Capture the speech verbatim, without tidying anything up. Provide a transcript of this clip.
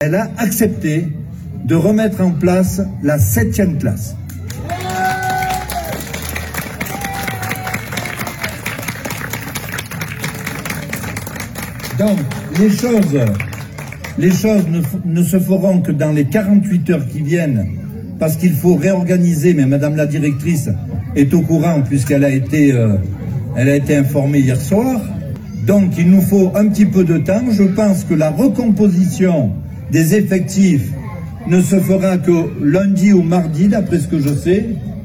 Elle a accepté de remettre en place la septième classe. Donc, les choses, les choses ne, ne se feront que dans les quarante-huit heures qui viennent, parce qu'il faut réorganiser, mais Madame la directrice est au courant puisqu'elle a été, euh, elle a été informée hier soir. Donc, il nous faut un petit peu de temps. Je pense que la recomposition des effectifs ne se fera que lundi ou mardi, d'après ce que je sais.